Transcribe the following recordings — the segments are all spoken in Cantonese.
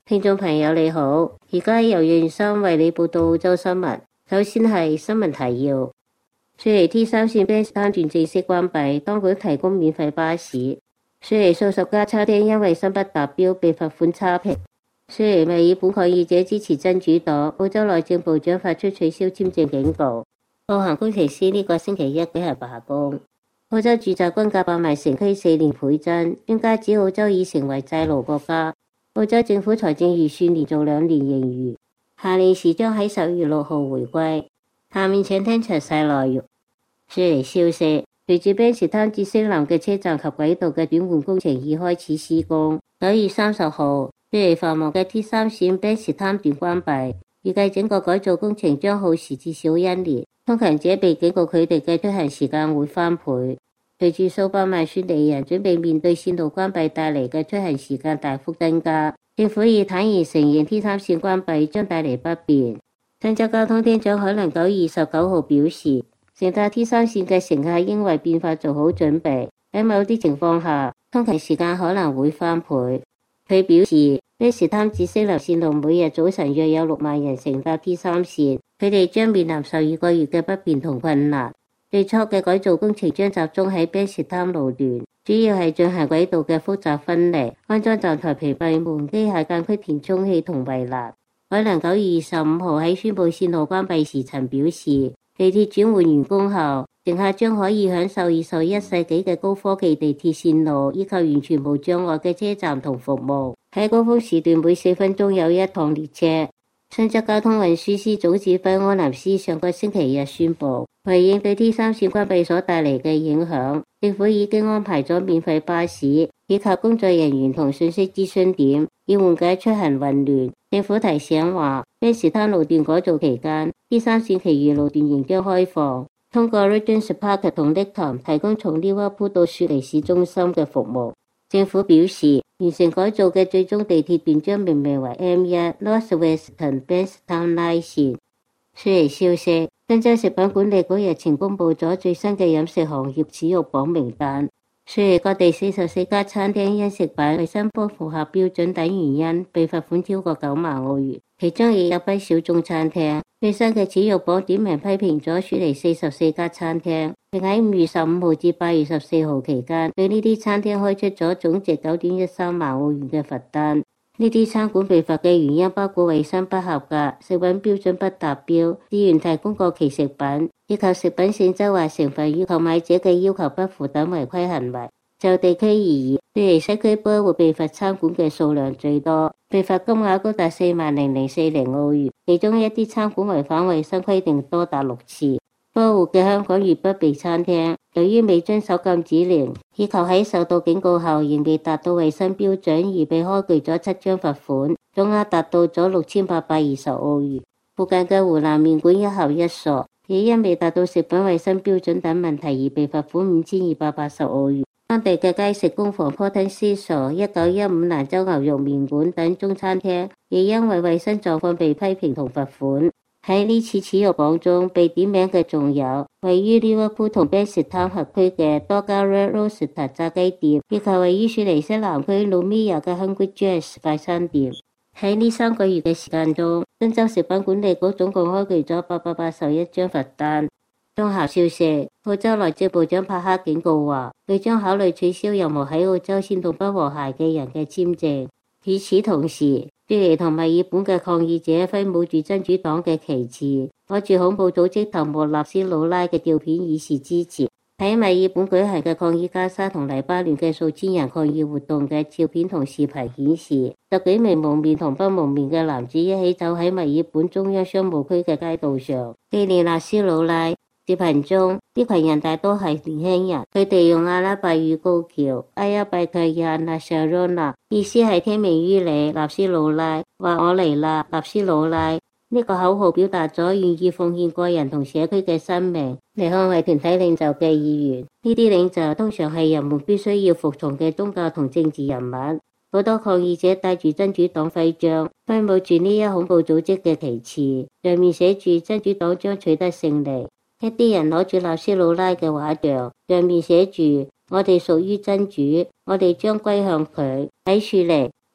聽眾朋友你好，而家由楊生為你報道澳洲新聞。首先係新聞提要：雪梨 T3 線 Bankstown 段正式關閉，當局提供免費巴士。雪梨數十家餐廳因衛生不達標被罰款差評。雪梨墨爾本抗議者支持真主黨，澳洲內政部長發出取消簽證警告。步行工程師呢個星期一舉行罷工。澳洲住宅均價爆賣城區4年倍增，專家指澳洲已成為債奴國家。澳洲政府財政預算連續2年盈餘，下年時將喺11月6號回歸。下面請聽詳細內容。雪梨消息，隨住 Bankstown 至星南嘅車站及軌道嘅轉換工程已開始施工。9月30號，雪梨繁忙嘅 T3 線 Bankstown 段關閉，預計整個改造工程將耗時至少1年。通勤者被警告佢哋嘅出行時間會翻倍。隨住數百萬雪梨人準備面對線路關閉帶嚟嘅出行時間大幅增加，政府已坦然承認 T3 線關閉將帶嚟不便。新州交通廳長海倫9月29號表示，乘搭 T3 線嘅乘客應為變化做好準備，喺某啲情況下，通勤時間可能會翻倍。佢表示，Bankstown至星南線路每日早晨約有6萬人乘搭 T3 線，佢哋將面臨12個月嘅不便同困難。最初嘅改造工程將集中喺 Bankstown 路段，主要係進行軌道嘅複雜分離、安裝站台屏蔽門、機械間隙填充器同圍欄。海倫9月25號喺宣布線路關閉時曾表示，地鐵轉換完工後，乘客將可以享受21世紀嘅高科技地鐵線路，以及完全無障礙嘅車站同服務。喺高峰時段每4分鐘有1趟列車。新州交通運輸司總指揮柯南斯上個星期日宣布，為應對 T3 線關閉所帶嚟嘅影響，政府已經安排咗免費巴士以及工作人員同信息諮詢點，以緩解出行混亂。政府提醒話，Bankstown路段改造期間 ，T3 線其餘路段仍將開放，通過 Regent's Park 同 Laketown 提供從 Liverpool 到雪梨市中心嘅服務。政府表示，完成改造嘅最終地鐵段將命名為 M1 North Western Bankstown Line 線。雪梨消息，新州食品管理局日前公布咗最新嘅飲食行業恥辱榜名單。雪梨各地44家餐廳因食品衛生不符合標準等原因被罰款超過9萬澳元，其中亦有不少中餐廳。最新嘅恥辱榜點名批評咗雪梨44家餐廳，並喺5月15號至8月14號期間對呢啲餐廳開出咗總值9.13萬澳元嘅罰單。呢啲餐館被罰嘅原因包括衛生不合格、食品標準不達標、店員提供過期食品，以及食品性質或成分與購買者嘅要求不符等違規行為。就地區而言，雪梨西區波活被罰餐館嘅數量最多，被罰金額高達40040澳元，其中一啲餐館違反衛生規定多達6次。波活嘅香港粵北鼻餐廳，由於未遵守禁止令，以及喺受到警告後仍未達到衛生標準而被開具咗7張罰款，總額達到咗6820澳元。附近嘅湖南麵館一後一所，亦因未達到食品衛生標準等問題而被罰款5280澳元。當地嘅雞食工房 Porton Sizzle 1915蘭州牛肉麵館等中餐廳，亦因為衛生狀況被批評同罰款。喺呢次恥辱榜中被點名嘅仲有位於 Liverpool 同 Bankstown 合區嘅多家 Red Rooster 炸雞店，以及位於雪梨西南區 Lumia 嘅 Hungry Jack's 快餐店。喺呢3個月嘅時間中，新州食品管理局總共開具咗881張罰單。綜合消息，澳洲內政部長帕克警告話，佢將考慮取消任何喺澳洲煽動不和諧嘅人嘅簽證。與此同時，雪梨同墨爾本嘅抗議者揮舞住真主黨嘅旗幟，攞住恐怖組織頭目納斯魯拉嘅吊片以示支持。喺墨爾本舉行嘅抗議加沙同黎巴嫩嘅數千人抗議活動嘅照片同視頻顯示，10幾名蒙面同不蒙面嘅男子一起走喺墨爾本中央商務區嘅街道上，紀念納斯魯拉。視頻中，呢群人大多係年輕人，佢哋用阿拉伯語高叫阿亞拜克亞納沙羅納，意思係聽命於你，納斯魯拉，話我嚟啦，納斯魯拉。呢個口號表達咗願意奉獻個人同社區嘅生命嚟捍衛團體領袖嘅意願。呢啲領袖通常係人們必須要服從嘅宗教同政治人物。好多抗議者帶住真主黨徽章，揮舞住呢一恐怖組織嘅旗幟，上面寫住真主黨將取得勝利。一啲人攞住納斯魯拉嘅畫像，上面寫住我哋屬於真主，我哋將歸向佢。喺雪梨，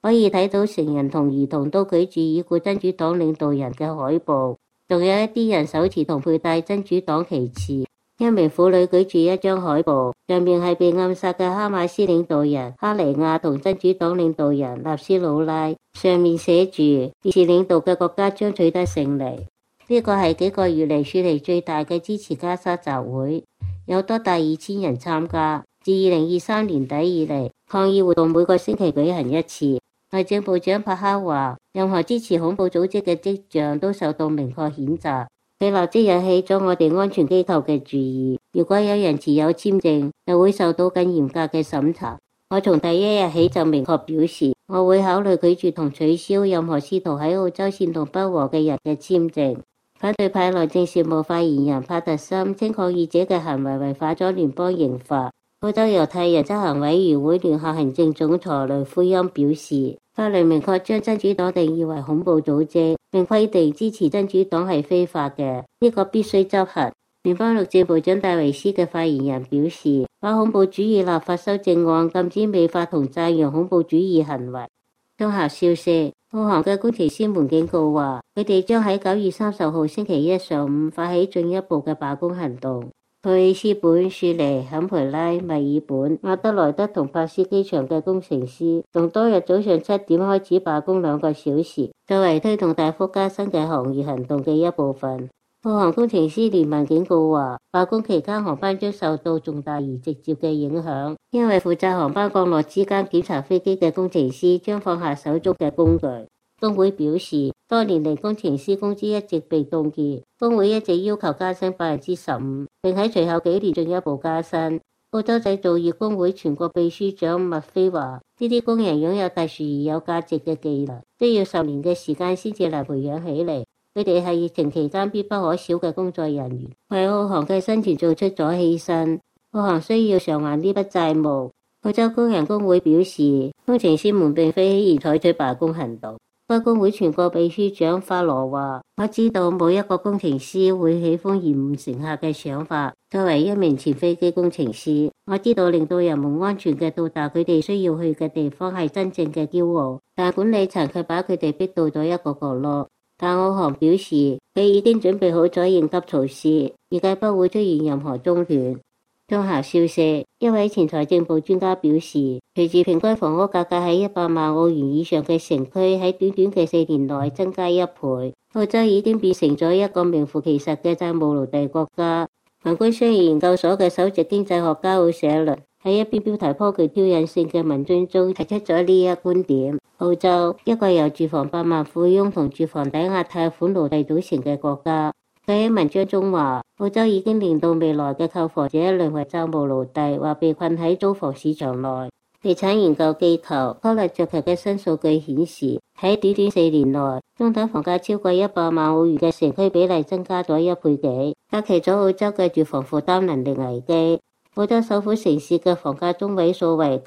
可以睇到成人同兒童都舉住已故真主黨領導人嘅海報，仲有一啲人手持同佩戴真主黨旗幟。一名婦女舉住一張海報，上面係被暗殺嘅哈馬斯領導人哈尼亞同真主黨領導人納斯魯拉，上面寫住現時領導嘅國家將取得勝利。呢個係幾個月嚟雪梨最大嘅支持加沙集會，有多達2000人參加。自2023年底以嚟，抗議活動每個星期舉行一次。內政部長帕克話，任何支持恐怖組織嘅跡象都受到明確譴責。佢立即引起咗我哋安全機構嘅注意，如果有人持有簽證，就會受到更嚴格嘅審查。我從第一日起就明確表示，我會考慮拒絕同取消任何試圖喺澳洲煽動不和嘅人嘅簽證。反對派內政事務發言人帕特森稱抗議者嘅行為違反咗聯邦刑法。澳洲猶太人執行委員會聯合行政總裁雷夫恩表示，法律明確將真主黨定義為恐怖組織，並規定支持真主黨係非法嘅，呢個必須執行。聯邦陸政部長戴維斯嘅發言人表示，把恐怖主義立法修正案禁止美化同讚揚恐怖主義行為。綜合消息，澳航嘅工程師們警告話，佢哋將喺9月30號星期一上午發起進一步嘅罷工行動。布里斯本、雪梨、坎培拉、墨爾本、阿德萊德同珀斯機場嘅工程師從當日早上7點開始罷工2個小時，作為推動大幅加薪嘅行業行動嘅一部分。澳航工程師聯盟警告話，罷工期間航班將受到重大而直接嘅影響，因為負責航班降落之間檢查飛機嘅工程師將放下手中嘅工具。工會表示，多年嚟工程師工資一直被凍結，工會一直要求加薪15%，並喺隨後幾年進一步加薪。澳洲製造業工會全國秘書長麥菲話，呢啲工人擁有特殊而有價值嘅技能，需要10年嘅時間先至能培養起嚟。佢哋係疫情期間必不可少嘅工作人員，為澳航嘅生存做出咗犧牲。澳航需要償還呢筆債務。澳洲工人工會表示，工程師們並非輕易採取罷工行動。該工會全國秘書長法羅話，我知道冇一個工程師會喜歡延誤乘客嘅想法。作為一名前飛機工程師，我知道令到人們安全嘅到達佢哋需要去嘅地方係真正嘅驕傲，但管理層卻把佢哋逼到咗一個角落。但澳航表示，佢已經準備好咗應急措施，預計不會出現任何中斷。綜合消息，一位前財政部專家表示，隨住平均房屋價格喺100萬澳元以上嘅城區喺短短嘅4年內增加1倍，澳洲已經變成咗一個名副其實嘅債務奴隸國家。宏觀商業研究所嘅首席經濟學家奧舍倫喺一篇標題頗具挑釁性嘅文章中提出咗呢一觀點。澳洲一個由住房百萬富翁同住房抵押貸款奴隸組成嘅國家。佢喺文章中話，澳洲已經令到未來嘅購房者淪為債務奴隸或被困喺租房市場內。地產研究機構科勒雀奇嘅新數據顯示，喺短短4年內，中等房價超過100萬澳元嘅城區比例增加咗1倍幾，加劇咗澳洲嘅住房負擔能力危機。澳洲首府城市嘅房價中位數為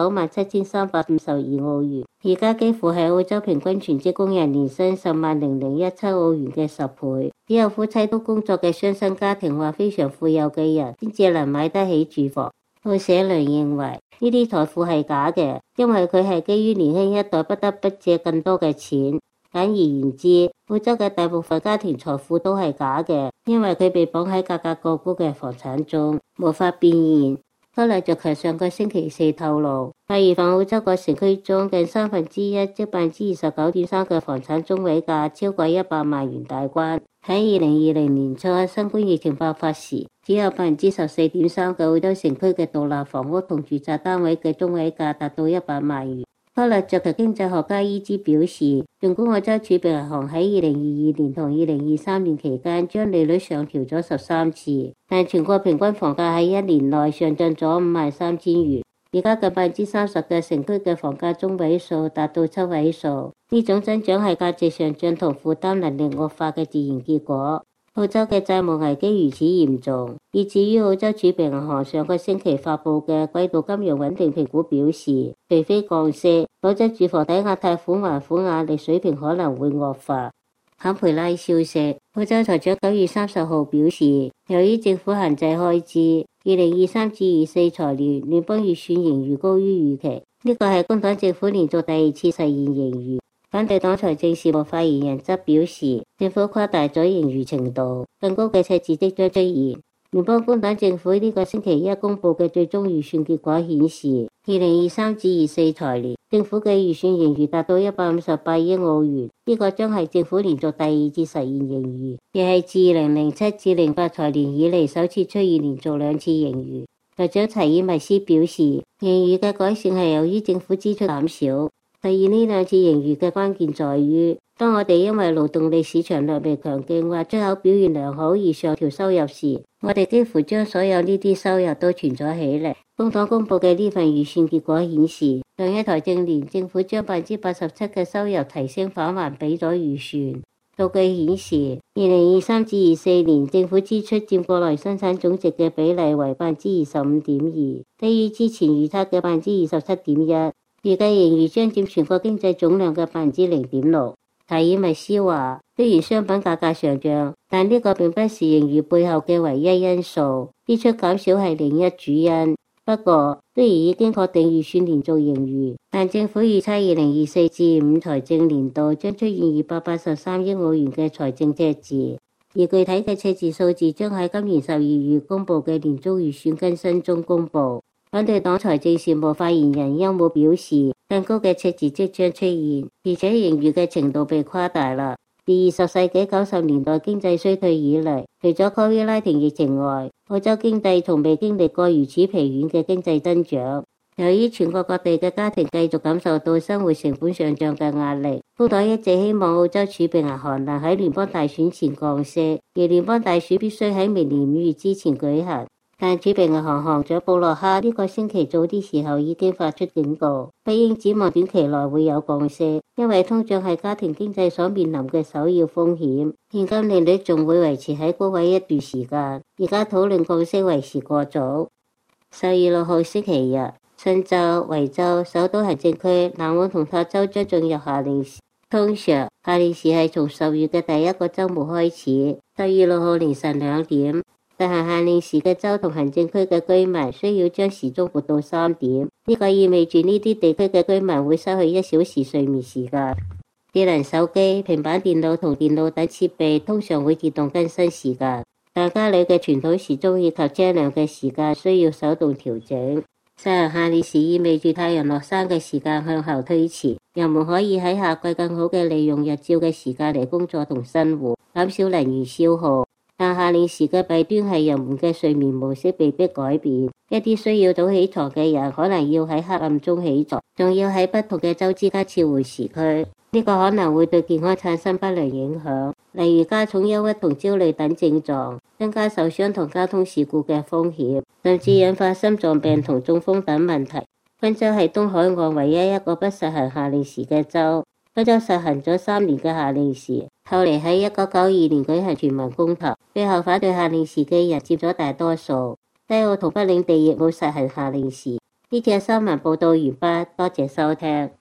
$997,352澳元，而家幾乎係澳洲平均全職工人年薪10,017澳元嘅10倍。只有夫妻都工作嘅雙薪家庭或非常富有嘅人先至能買得起住房。奧舍倫認為呢啲財富係假嘅，因為佢係基於年輕一代不得不借更多嘅錢。簡而言之，澳洲嘅大部分家庭財富都係假嘅，因為佢被綁喺價格過高嘅房產中，無法變現。科勒雀奇上個星期四透露，8月份澳洲個城區中近1/3，即29.3%嘅房產中位價超過100萬元大關。喺2020年初新冠疫情爆發時，只有14.3%嘅澳洲城區嘅獨立房屋同住宅單位嘅中位價達到100萬元。科勒雀奇經濟學家伊茲表示，儘管澳洲儲備銀行喺2022年同2023年期間將利率上調咗13次，但全國平均房價喺1年內上漲咗53,000元。而家近30%嘅城區嘅房價中位數達到7位數，呢種增長係價值上漲同負擔能力惡化嘅自然結果。澳洲嘅債務危機如此嚴重，以至於澳洲儲備銀行上個星期發佈嘅季度金融穩定評估表示，除非降息，否則住房抵押貸款還款壓力水平可能會惡化。坎培拉消息，澳洲財長9月30號表示，由於政府限制開支， 2023至24財年聯邦預算盈餘高於預期，呢個係工黨政府連續第二次實現盈餘。反對黨財政事務發言人則表示，政府誇大咗盈餘程度，更高嘅赤字即將出現。聯邦工黨政府呢個星期一公布嘅最終預算結果顯示，2023至24財年政府嘅預算盈餘達到158億澳元，呢個將係政府連續第二次實現盈餘，亦係自2007至08財年以嚟首次出現連續兩次盈餘。財長齊爾密斯表示，盈餘嘅改善係由於政府支出減少。實現呢兩次盈餘嘅關鍵在於，當我哋因為勞動力市場略微強勁或出口表現良好而上調收入時，我哋幾乎將所有呢啲收入都存咗起嚟。工黨公布嘅呢份預算結果顯示，上一財政年政府將87%嘅收入提升返還俾咗預算。數據顯示，2023至24年政府支出佔國內生產總值嘅比例為25.2%，低於之前預測嘅27.1%。預計盈餘將佔全國經濟總量嘅0.6%。齊爾密斯話，雖然商品價格上漲，但呢個並不是盈餘背後嘅唯一因素，支出減少係另一主因。不過，雖然已經確定預算連續盈餘，但政府預測2024至25財政年度將出現283億澳元嘅財政赤字，而具體嘅赤字數字將喺今年12月公布嘅年終預算更新中公布。反對黨財政事務發言人丘姆表示，更高嘅赤字即將出現，而且盈餘嘅程度被誇大啦。自20世紀90年代經濟衰退以嚟，除咗 COVID-19 疫情外，澳洲經濟從未經歷過如此疲軟嘅經濟增長。由於全國各地嘅家庭繼續感受到生活成本上漲嘅壓力，工黨一直希望澳洲儲備銀行能喺聯邦大選前降息，而聯邦大選必須喺明年5月之前舉行。但儲備銀行行長布洛克呢個星期早啲時候已經發出警告，不應指望短期內會有降息，因為通脹係家庭經濟所面臨嘅首要風險，現金利率仲會維持喺高位一段時間，而家討論降息為時過早。12月6號星期日，新州、維州、首都行政區、南澳同塔州將進入夏令時。通常夏令時係從10月嘅第一個週末開始，12月6號凌晨2點。實行夏令時嘅州同行政區嘅居民需要將時鐘撥到3點，呢個意味住呢啲地區嘅居民會失去1小時睡眠時間。智能手機、平板電腦同電腦等設備通常會自動更新時間，但家裏嘅傳統時鐘以及車輛嘅時間需要手動調整。實行夏令時意味住太陽落山嘅時間向後推遲，人們可以喺夏季更好嘅利用日照嘅時間嚟工作同生活，減少能源消耗。但夏令時嘅弊端係人們嘅睡眠模式被迫改變，一啲需要早起床嘅人可能要喺黑暗中起床，仲要喺不同嘅州之間切換時區，呢個可能會對健康產生不良影響，例如加重憂鬱同焦慮等症狀，增加受傷同交通事故嘅風險，甚至引發心臟病同中風等問題。昆州係東海岸唯一一個不實行夏令時嘅州。昆州實行咗3年嘅夏令時，後嚟喺1992年舉行全民公投，最後反對夏令時嘅人佔咗大多數。西澳同北領地亦冇實行夏令時。呢次嘅新聞報道完畢，多謝收聽。